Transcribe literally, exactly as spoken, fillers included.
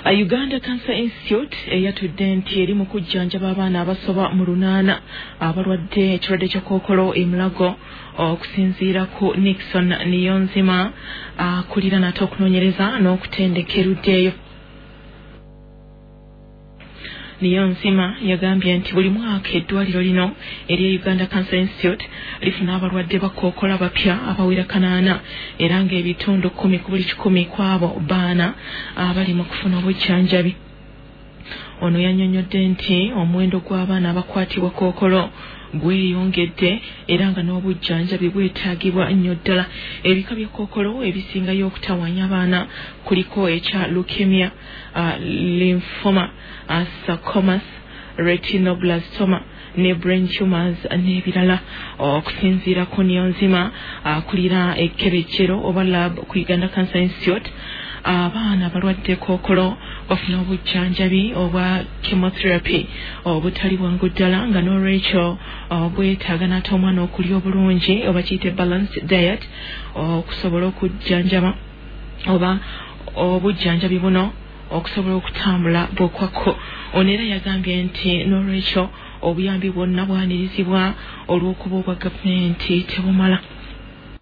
A Uganda Cancer Institute eyatudde nti eri mu kujjanjaba abaana abasoba mu lunaana abalwadde ekirwadde kya kookolo e Mulago okusinziira ku Nixon Niyonzima akulira nate okunoonyereza n'okutendeka eruddeeyo. Niyonzima yagambye nti buli mwaka eddwaliro lino eri Uganda Cancer Institute lifuna abalwadde ba kookolo abapya abawera kanaana era ng'ebitundu kkumi ku buli kikumi kwabo baana abali mu kufuna obujjanjabi. Ono yannyonnyodde nti omuwendo gw'abaana abakwatibwa kookolo gweyongedde era nga n'obujjanjabi bwetaagibwa nnyo ddala. Ebika bya kookolo ebisingayo okutawanya abaana kuliko ekya leukemia, uh, lymphoma, uh, sarcomas, retinoblastoma ne brain tumors n'ebirala. Okusinziira ku Niyonzima akulira ekkebejjero oba lab ku Uganda Cancer Institute, abaana abalwadde kookolo bafuna obujjanjabi obwa chemotherapy obutali bwangu ddala nga n'olwekyo bwetaaga n'ate omwana okulya obulungi oba kiyite balanced diet okusobola okujjanjaba oba obujjanjabi buno okusobola okutambula bwokwakko. Ono era yagambye nti n'olwekyo obuyambi bwonna bwanirizibwa olw'okuba obwa gavumenti tebumala.